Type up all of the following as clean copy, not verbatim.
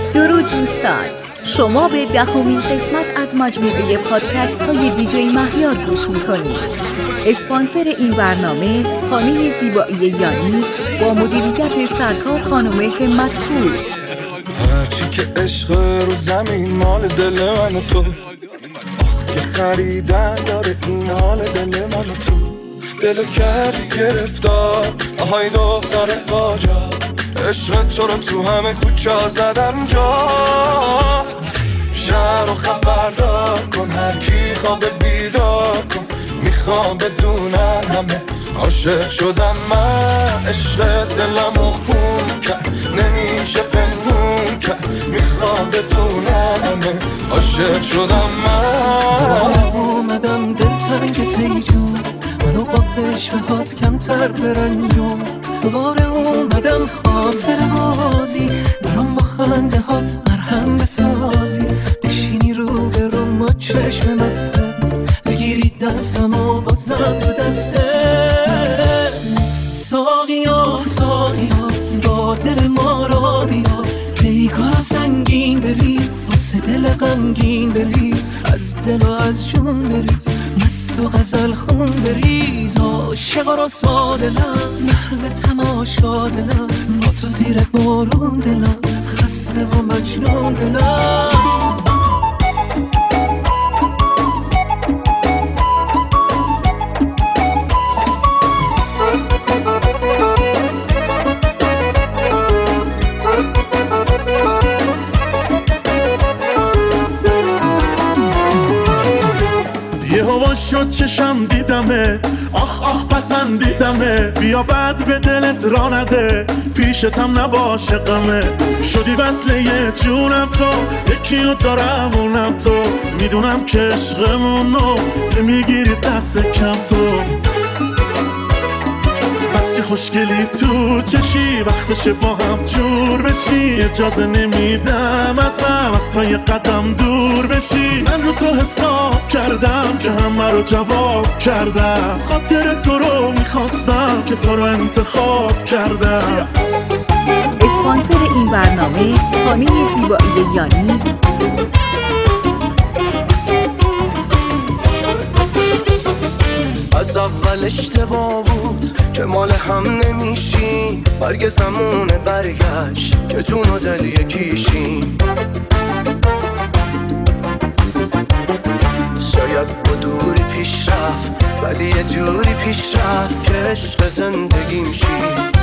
درود دوستان، شما به 10مین قسمت از مجموعه پادکست های دیجی مهیار گوش میکنید. اسپانسر این برنامه خانه زیبایی یانیز با مدیریت سرکار خانم همت‌پور. هرچی که عشق رو زمین مال دل من و تو، آخ که خریدن داره این حال دل من و تو. دلو کردی گرفتار، آهای دختر قاجار، عشق تو رو تو همه کوچه زدم جا. شهر رو خبردار کن، هر کی خواب بیدار کن، میخوام بدونن همه عاشق شدم من. عشق دلمو خون کرد، نمیشه پنهون کرد، میخوام بدونن همه عاشق شدم من. اومدم دلتنگت ای جون، منو با عشقهات کمتر برنجون. دوباره اومدم خاطر بازی، برام با خنده ها مرهم بسازی. بشینی رو به رو ما چشم مستم، بگیری دستم و بازم تو دسته. ساقیا ساقیا با دل ما را بیا، پیکار سنگین بریز واسه دل غمگین بریز. از دل و از جون بریز، مست و غزل خون بریز. عاشق و رسوا دلم، محو تماشا دلم، با تو زیر بارون دلم، خسته و مجنون دلم. شد چشم دیدمه، آخ آخ پسندیدمه. بیا بعد به دلت را نده، پیشتم نباشه غمه. شدی وصله یه جونم تو، یکیو دارم اونم تو. میدونم که عشقمونو نمیگیری دست کم تو. بس که خوشگلی تو چشی، وقتشه با هم جور بشی. اجازه نمیدم ازم تا یه قدم دور بشی. من رو تو حساب کردم که همه رو جواب کردم. خاطر تو رو میخواستم که تو رو انتخاب کردم. اسپانسر این برنامه خانه زیبایی یانیز. از اول اشتباه بود که مال هم نمیشیم، برگ زمونه برگشت که جون و دل یکیشیم. شاید با دوری پیش رفت، ولی یه جوری پیش رفت که عشق زندگیم شی.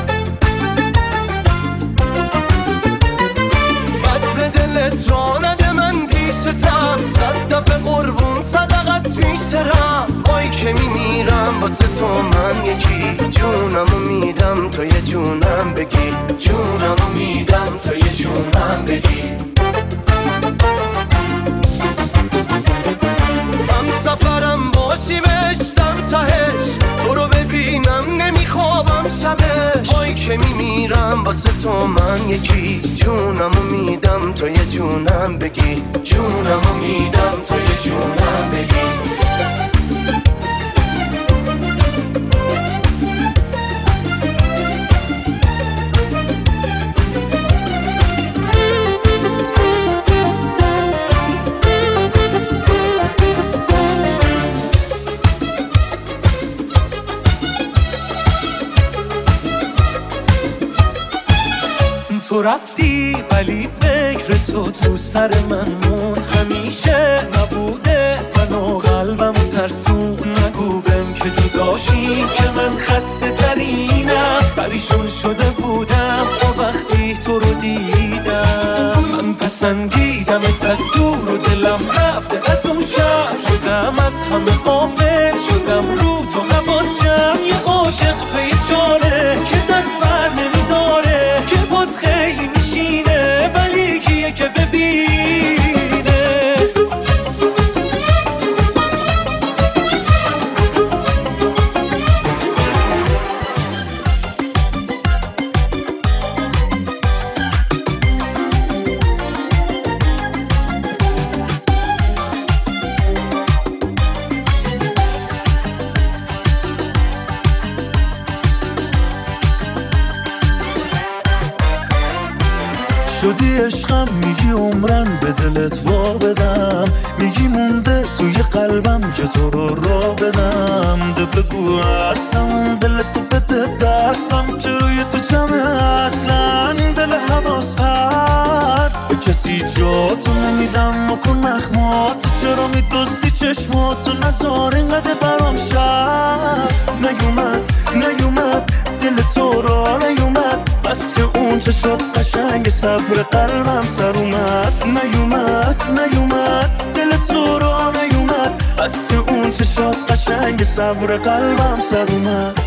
بد به دلت را نده، من پیشتم، 100 دفعه قربون صدقت میشرم. وای که میمیرم واسه تو من یکی، جونمو میدم تو یه جونم بگی. جونمو میدم تو یه جونم بگی. من سفرم باشی بشتم تهش، تو رو ببینم نمیخوابم شبش. وای که میمیرم واسه تو من یکی، جونمو میدم تو یه جونم بگی. جونمو میدم تو یه جونم بگی. تو رفتی ولی فکر تو سر من مون. همیشه نبوده منو قلبم ترسون. نگو بهم که جداشیم که من خسته ترینم. پریشون شده بودم تا وقتی تو رو دیدم. من پسندیدمت از دور و دلم رفته از اون شب. شدم از همه غافل، شدم رو تو حواسم. یه عاشق پیچاره که دست بر نمیداره، که باد خیلی میشینه ولی کیه که ببینه. میگی عشقم، میگی عمرن به دلت وا بدم، میگی مونده توی قلبم که تو رو را بدم. ده بگو هستم دلتو بده دستم که روی تو جمعه اصلا دل حواس پرد به کسی جاتو نمیدم مکن مخماتو چرا میدوستی چشماتو نزار اینقدر برام شد نیومد دل تو را نیومد بس که اون چشات قشنگ صبر قلبم سر اومد نیومد دل تو را نیومد بس که اون چشات قشنگ صبر قلبم سر اومد.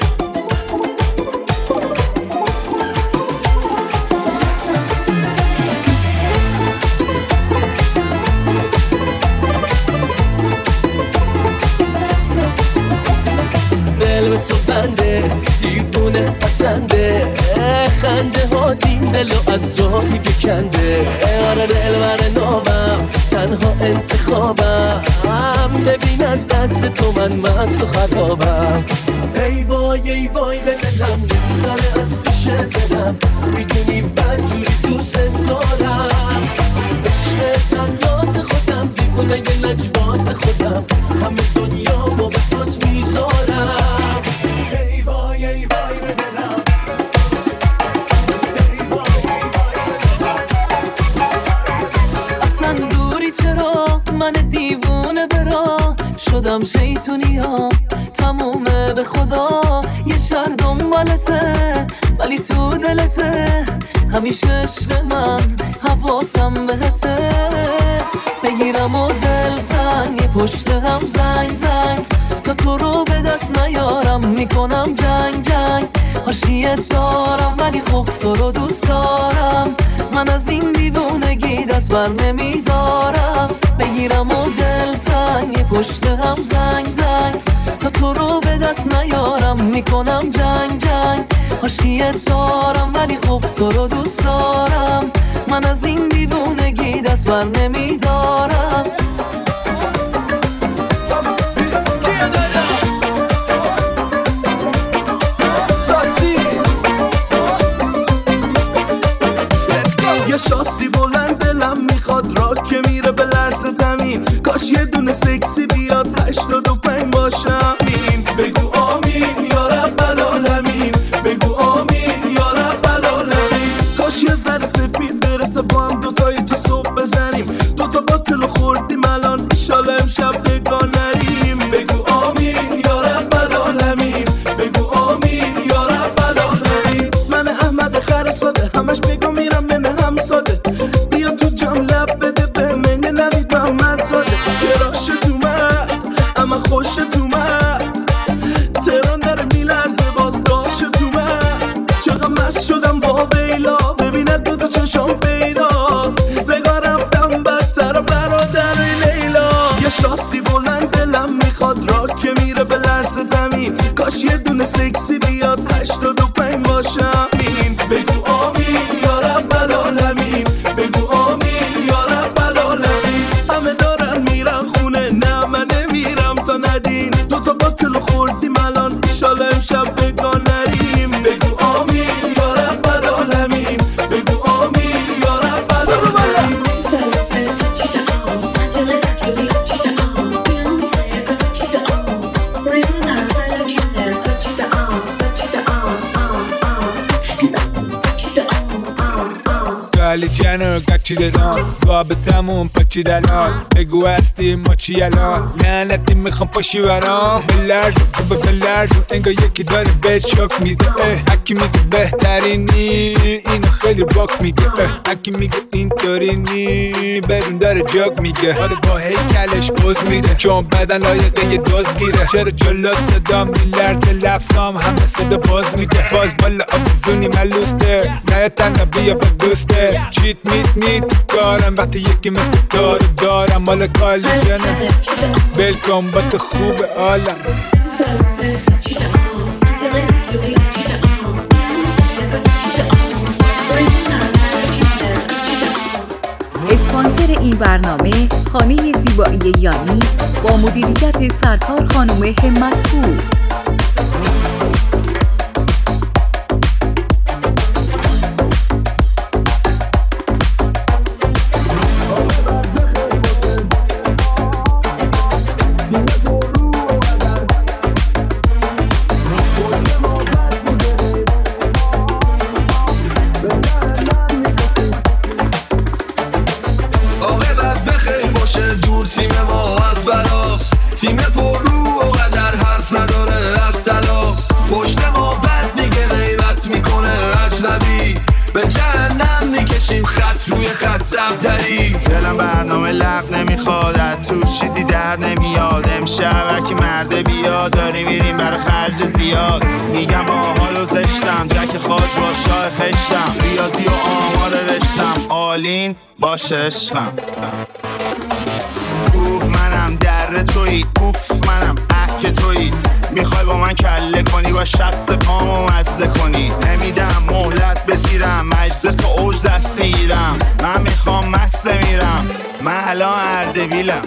تو بنده دیوونه پسنده خنده ها این دلو از جا میگه کنده. آره دلبر نامم تنها انتخابم، ببین از دست تو من مست و خرابم. ای وای به دلم نمیذاره از پیش دلم، میدونی بدجوری دوست دارم. عشق تنیاز خودم دیوونه یه لجباز خودم، همه دنیا با به پات میذارم. ای وای به دلم، اصلا دوری چرا من دیوونه برا شدم شیطونیا تمومه به خدا. یه شهر دنبالته ولی تو دلته، همیشه عشق من حواسم بهته. بگیرم و دلتنگ پشت هم زنگ تا تو رو به دست نیارم میکنم جنگ. حاشیت دارم ولی خب تو رو دوست دارم، من از این دیوونگی دست بر نمیدارم. بگیرم و دلتنگ پشت هم زنگ تا تو رو به دست نیارم میکنم جنگ. حاشیت دارم ولی خب تو رو دوست دارم، من از این دیوونگی دست بر نمیدارم. یه شاسی بلند دلم میخواد را که میره به لرز زمین، کاش یه دونه سکسی بیاد 85 باشم. بگو آمین یا رب العالمین، بگو آمین یا رب العالمین. کاش یه ذره سفید برسه با هم دوتایی تو صبح بزنیم، دوتا باطل خوردیم الان ایشالا امشب بگاه نریم. بگو آمین یا رب العالمین، بگو آمین یا رب العالمین. من احمد خر ساده همش بگو میرم من هم ساده، بیا تو جام لب بده به من نوید محمد زاده. گراشت اومد اما خوشت اومد، تهران داره میلرزه باز داشت اومد. چقدر مست شدم با بیلا ببیند دو چشام پیداست، بگاه رفتم بدتر و برادر لیلا. یه شاسی بلند دلم میخواد را که میره به لرز زمین، کاش یه دونه سکسی بیاد 85 باشم. بگو آمین یا رب العالمین، بگو آمین یا رب العالمین. همه دارن میرن خونه نه من نمیرم تا ندین، دوتا باطل خوردیم الان ایشالا امشب بگاه نریم. بگو آمین یا رب العالمین، بگو آمین یا رب العالمین. علی جانو گچی دادم رابطمون پاچی دلال، بگو هستی ما چی الان لعنتی میخوام پاشی برام. بلرز انگار یکی داره بهت شاک میده، هکی میگه بهترینی اینو خیلی باک میگه، هکی میگه اینطوری نی بدون داره جاک میگه. آره با هیکلش پوز میده چون بدن لایقه یه دوز گیره. چرا جلات صدا میلرزه لفظام همه صدا باز میده. باز بالا آبزونی ملوسته نه تنها بیا با دوسته. چیت میت کارم وقتی یکی مثل دارم مال کالی جنم بلکن با تو خوب عالم. اسپانسر این برنامه خانه زیبایی یانیس با مدیریت سرکار خانم همت‌پور. بشیم خط روی خط زب داری. دلم برنامه لق نمیخواد، تو چیزی در نمیاد. امشب هرکی مرده بیا، داری میریم برای خرج زیاد. میگم با حالو زشتم، جک خاج با شاه خشتم. ریاضی و آمار رشتم، آلین باشه عشقم. اوه منم در تویی، اوف منم احک تویی. میخوای با من کله کنی، با شست پامو مزه کنی. نمیدم مهلت بسیرم، مجلس و اوج دست میگیرم. من میخوام مست بمیرم، من الان اردبیلم.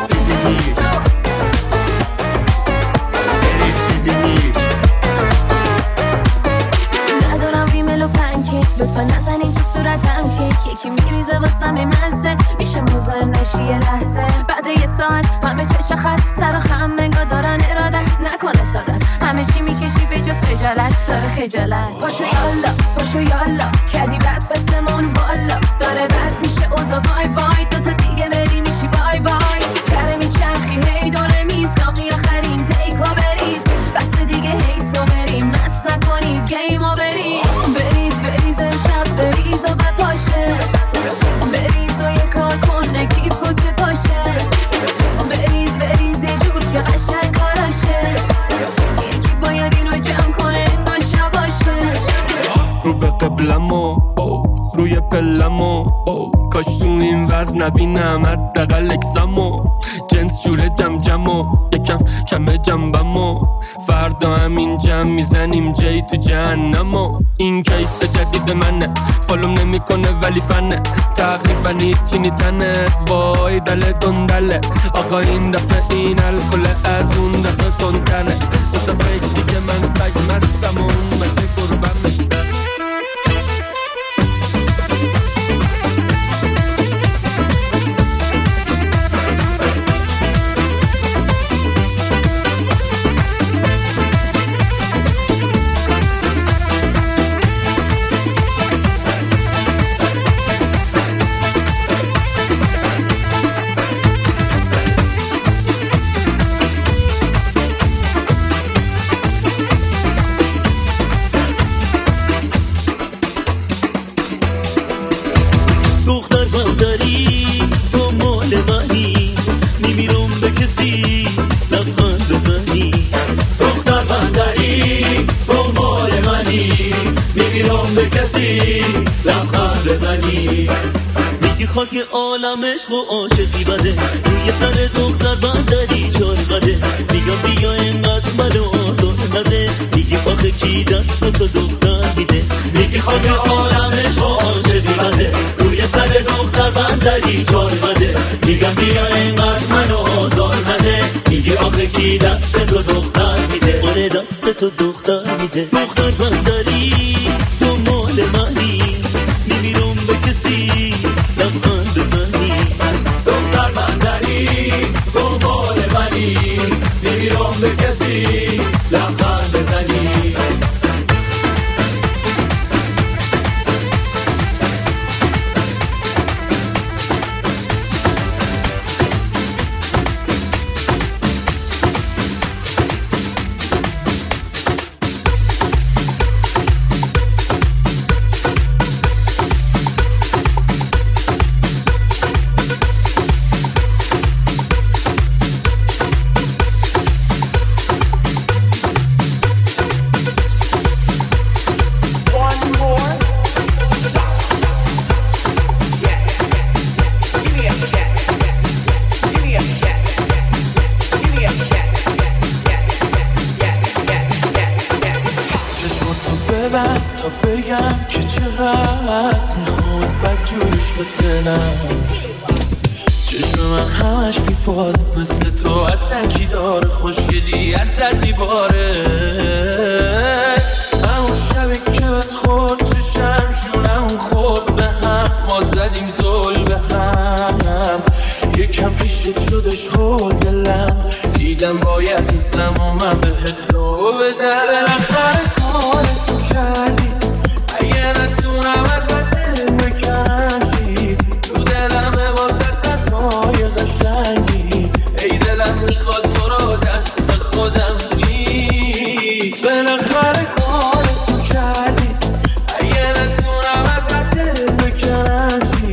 ندارم ریمل و پنکیک، لطفا نزنین تو صورتم کیک. یکی میریزه واسم مزه، میشه مزاحم نشی یه لحظه. بعد یه ساعت همه چش خط، سر و خم منگا دارن ارادت. نکنه سادت همه چی میکشی به جز خجالت. داره خجالت پاشو یالا پاشو یالا، کردی بد فستمون والا. داره بد میشه اوزا وای وای، دوتا دیگه بری میشی بای بای. کره میچرخی هی دوره میساقی، آخرین پیکا بریز. بس دیگه هیسو بریم، مست نکنیم گیمو بریم. بریز امشب بریز و بپاشه. بریز و یه کار کن نگیب بود که پاشه. بریز یه جور که قشنگ کاراشه. یکی باید اینو جمع کنه انگار شباشه. رو به قبلمو روی پلمو، کاش تو این وزن نبینم حداقل اکسمو. جنس جوره جمجمو، یکم کمه جنبمو. فردا همین جمع میزنیم جی تو جهنمو. این کیس جدید منه، فالوم نمیکنه ولی فنه. تقریبا هیچی نیتنت، وای دل دندله. آقا این دفعه این الکل از اون دفعه تندتنه. دوتا فکر دیگه من سگ مستم و اون بچه قربمه. خاک عالم عشق و عاشقی بده، روی سر دختر بندری چار قده. میگم بیا اینقدر منو آزار نده، میگی آخه کی دست تو دختر میده. میگی خاک عالم عشق و عاشقی بده، روی سر دختر بندری چار قده. میگم بیا اینقدر منو آزار نده، میگی آخه کی دست تو دختر میده. آره دست تو دختر میده. دختر بندری تو مال منی، نمیرم به کسی لبخند بزنی. دختر بندری دنبال منی، نمیرم به کسی لبخند بزنی. تا بگم که چقدر میخواد بدجور عشق دلم. چشم من همش میپاده مثل تو، اصلا کی داره خوشگلی ازت میباره. همون شبی که بهت خورد چشم جونم خورد به هم، ما زدیم زل به هم. یکم پیشت شدش هول دلم، دیدم باید زمان من بهت رو بدم. بالاخره کارتو کردی، اگه نتونم ازت دل بکنم چی؟ تو دلمه واسه طرفای قشنگی. ای دلم میخواد تو رو دست خودم بی. بالاخره کارتو کردی، اگه نتونم ازت دل بکنم چی؟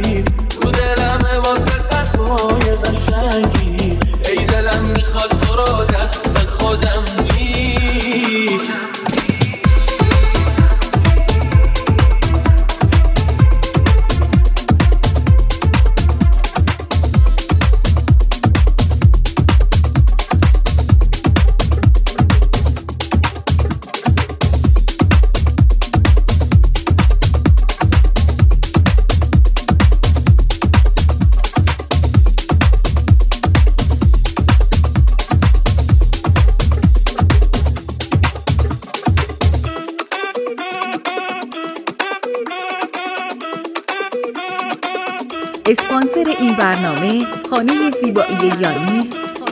اسپانسر این برنامه خانه زیبایی یانیس.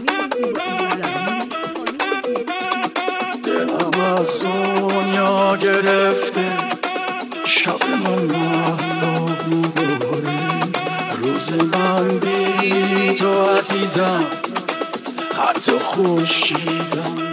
دلم از دنیا گرفته، شب من محلا بباره، روز من بی تو عزیزم حتی خورشیدم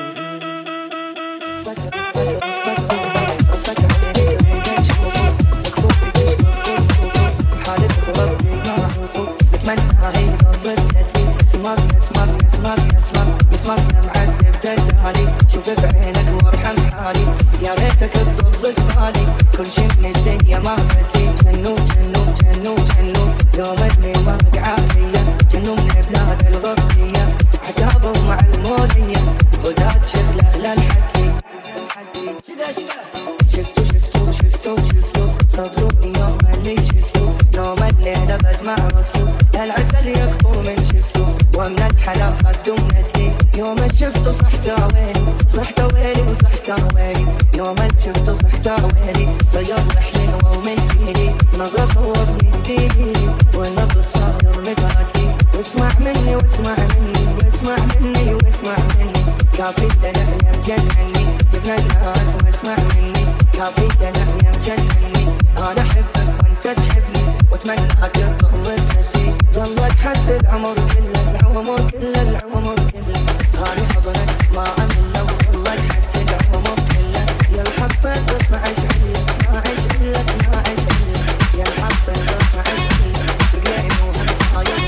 شوف بعينك وارحم حالي، يا ريتك تضبط بالي، كل شي من الدنيا ما بدي، جنو جنو جنو جنو، يوم اللي ما عافية، جنو من بلاد الغربية، عتابه مع المولية، وزاد شغله للحكي، شفتو شفتو شفتو شفتو، صدقوني يوم اللي شفتو، يوم اللي نبت ما عرفتو، العسل يخطر من شفتو، ومن الحلا خدو مدلي، يوم شفتو صحت ويلي صحت ويلي وصحت ويلي، يوم شفتو صحت ويلي، صير رحلي ومن جيلي، نظرة صورني بديلي، والنبض صاير متعدي، واسمع مني واسمع مني واسمع مني واسمع مني، كافي الدلع يا مجنني، ابن الناس واسمع مني، كافي الدلع يا مجنني، انا احبك وانت تحبني، واتمناك تطول سدي، ضلك حتى العمر كله العمر كله العمر كله، انا حضنك ما امل وضلك حتى العمر كله، يا الحبة ما عيش لك ما عيش لك ما عيش لك، يا الحبة ما عيش لك، رجعي مو صاير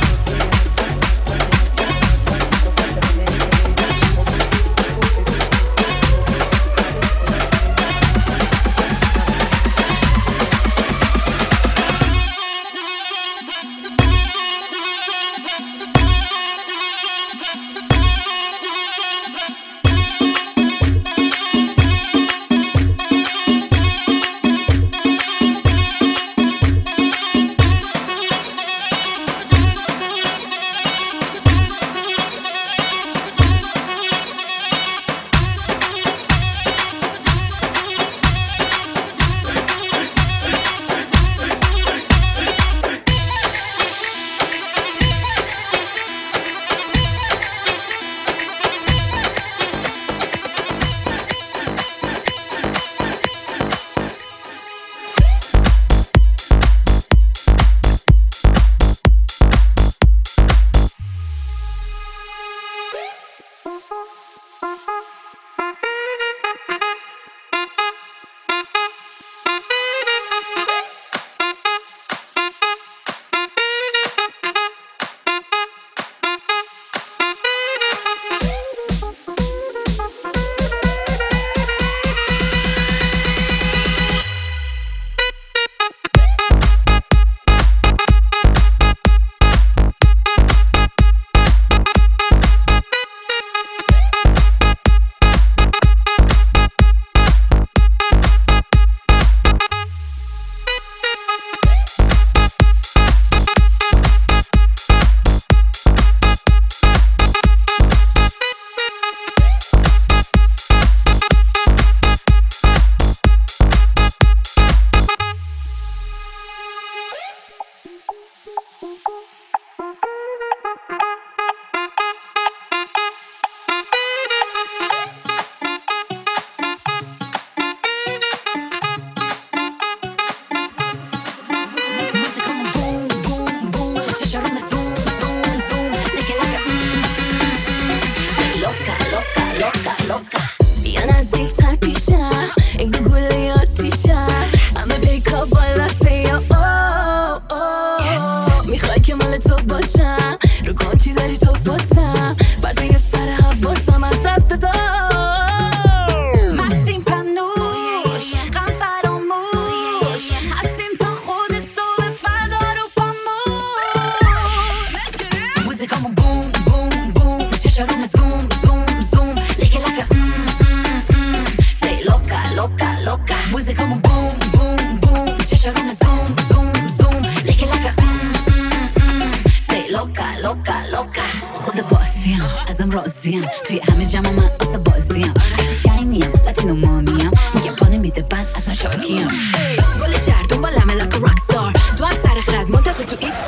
ازم راضیم توی همه جمع من آسا بازیم از شاینیم لاتینو مامیم میگه پانه میده بعد از من شاکیم گل شهر دنبالمه like a rockstar تو هم سر خد منتظر تو ایست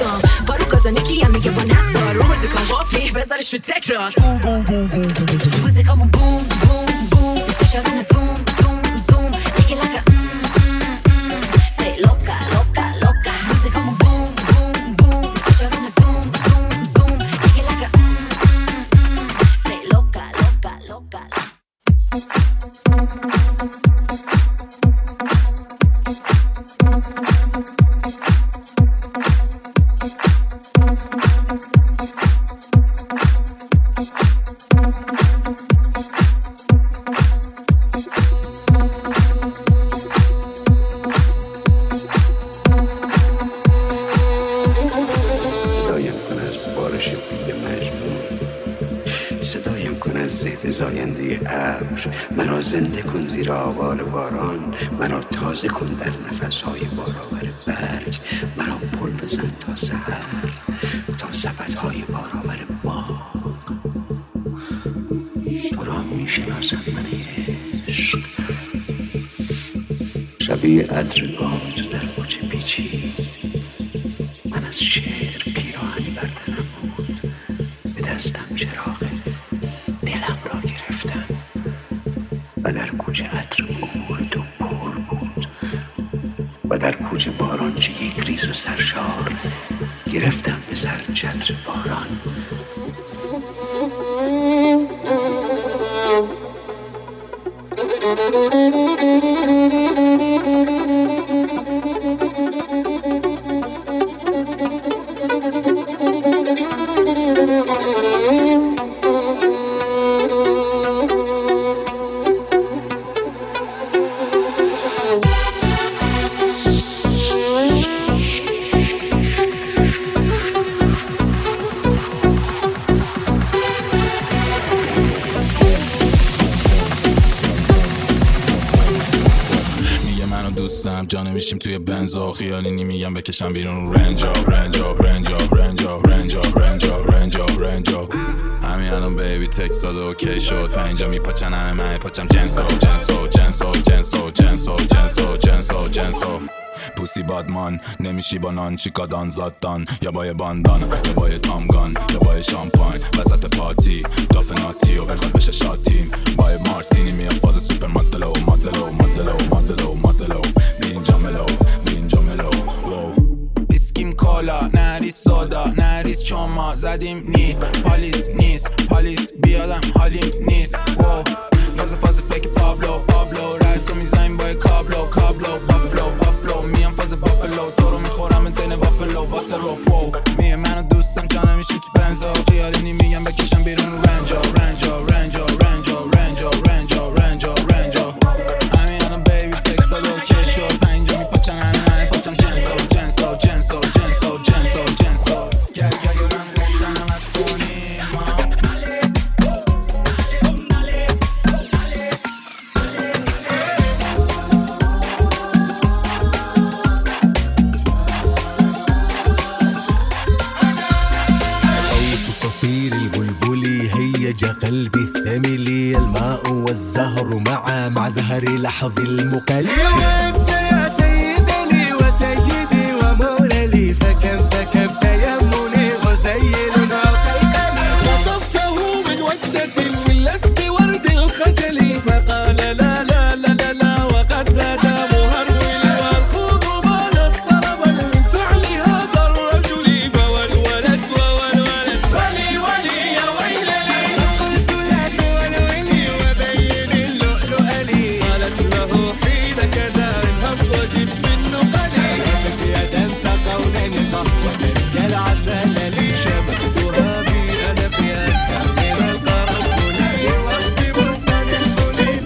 گوش به تکرار موزیکامون بوم بوم بوم چشارون زوم زوم زوم دیگه لگه say loca loca loca موزیکامون بوم بوم بوم چشارون زوم زوم زوم دیگه لگه say loca loca loca زاینده ابر مرا زنده کن زیر آوار باران مرا تازه کن در نفسهای بارآور برگ مرا پل بزن تا سحر تا سبدهای بارآور باغ تو را میشناسم من عشق شبیه عطر باد در کوچه پیچید من از شعر پیراهنی بر تنم بود به دستم چراغ دلم را گرفتم و در کوچه عطر عبور تو پر بود و در کوچه باران چه یک ریز و سرشار گرفتم به سر چتر باران جانه میشیم توی بنزا خیالی نمیگم بکشم بیرون رنجا رنجا رنجا رنجا رنجا رنجا رنجا رنجا همین الان بیبی تکست داده اوکی شد پنجا میپاچن همه من پاچم جنسو جنسو جنسو جنسو جنسو جنسو جنسو جنسو پوسی بادمان نمیشی با نان چیکادان زادان یا با باندان یا با تامگان یا با شامپاین وسط پارتی داف ناتی و بخواد بشه شاتیم با مارتینی میام فاز سوپر مدلو مدلو مدلو مدلو مدلو بینجا ملو اسکیم کالا نریز سودا نریز چما زدیم نی پالیس بیادم حالیم نیست فاز فکر پابلو رای تو میزنیم با کابلو بافلو میام فاز بافلو تو رو میخورم انتین وافلو واسه رو میه منو دوستم جانه میشیم تو بنزا خیالی نمیگم بکشم بیرون رنجا رنجا رنجا رنجا رنجا رنجا رنجا رنجا همین الان بیبی تکست داده اوکی شد پنجا میپاچن همه پاچم جنسو جنسو جنسو جنسو جنسو جنسو گرگری من گوشتنم از کنیم صفير البلبلي هيج قلبي الثملي الماء والزهر مع زهر لحظ المقل أنت يا سيدني وسيدي ومولي فكم تيمني غزيل وقيقلي وصفته من وجدة من لف ورد الخجل فقال لا لا لا لا لا وقد غدا مهرول والخوض بانت طربا من فعل هذا الرجل فولولت وولولت ولي يا ويلي قلت لك ولولي وبين اللؤلؤ لي قالت له حين كذا الهب جب منه قليل يا تنسى قولين وتلك العسل لي شبه ترابي انا في اسكن من القرب لي وقت بستان الكلي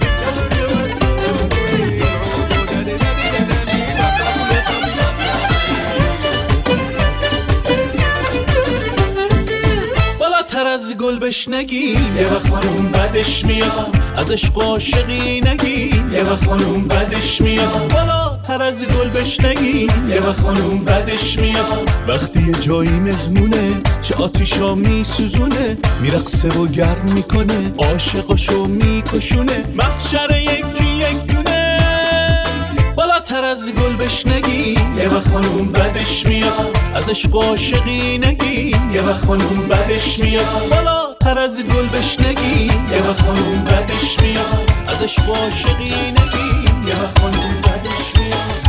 بالاتر از گل بشنگیم یه وقت خانوم بدش میاد از عشق و عاشقی نگیم یه وقت خانوم بدش میاد بالاتر از گل بشنگیم یه وقت خانوم بدش میاد وقتی یه جایی مهمونه چه آتیشا میسوزونه میرقصه و گرم میکنه عاشقاشو میکشونه محشر یکی یک دونه بالاتر از گل بشنگیم یه وقت خانوم بدش میاد از عشق و عاشقی نگیم یه وقت خانوم بدش میاد هر از گل بشنگی یه وقت خانوم بدش میاد ازش عاشقی نگی یه وقت خانوم بدش میاد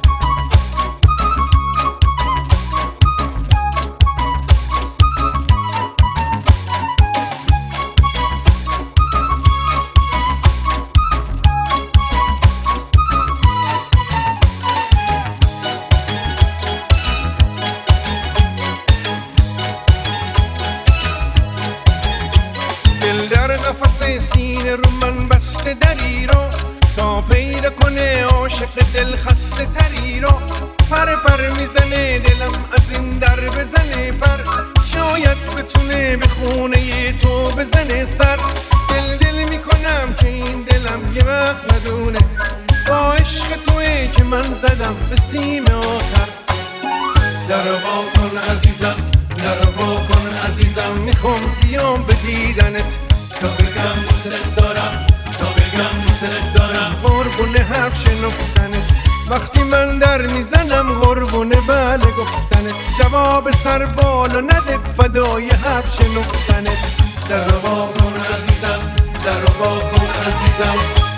نفس سینه رو من بسته دری رو تا پیدا کنه عاشق دل خسته تری رو پر میزنه دلم از این در بزنه پر شاید بتونه به خونه تو بزنه سر دل میکنم که این دلم یه وقت ندونه با عشق توی که من زدم به سیم آخر در وا کن عزیزم در وا کن عزیزم میخوام بیام به دیدنت تا بگم دوست دارم تا بگم دوست دارم قربونه حرف شنفتنه وقتی من در میزنم قربونه بله گفتنه جواب سر بالا نده فدای حرف شنفتنه در وا کن عزیزم در وا کن عزیزم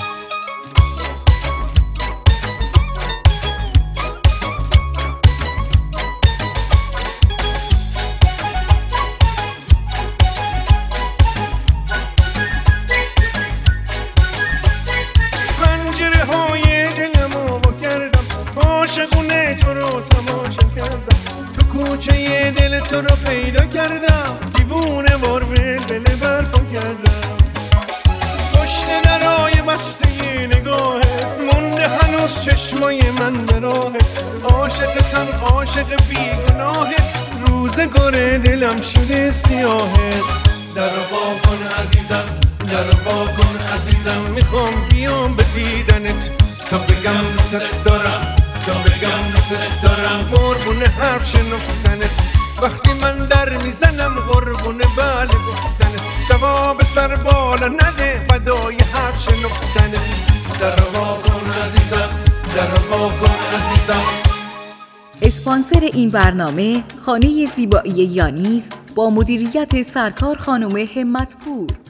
عاشقونه تو رو تماشا کردم تو کوچه دل تو رو پیدا کردم دیوونه بار بل برپا کردم پشت درای بسته نگاهت مونده هنوز چشمای من به راهت عاشقتم عاشق بیگناهت روزگار دلم شده سیاهت در وا کن عزیزم در وا کن عزیزم میخوام بیام به دیدنت تا بگم دوست دارم تا بگم دوست دارم قربونه حرف شنفتنت وقتی من در میزنم قربونه بله گفتنت جواب سر بالا نده فدای حرف شنفتنت در وا کن عزیزم در وا کن عزیزم. اسپانسر این برنامه خانه زیبایی یانیز با مدیریت سرکار خانم همت‌پور.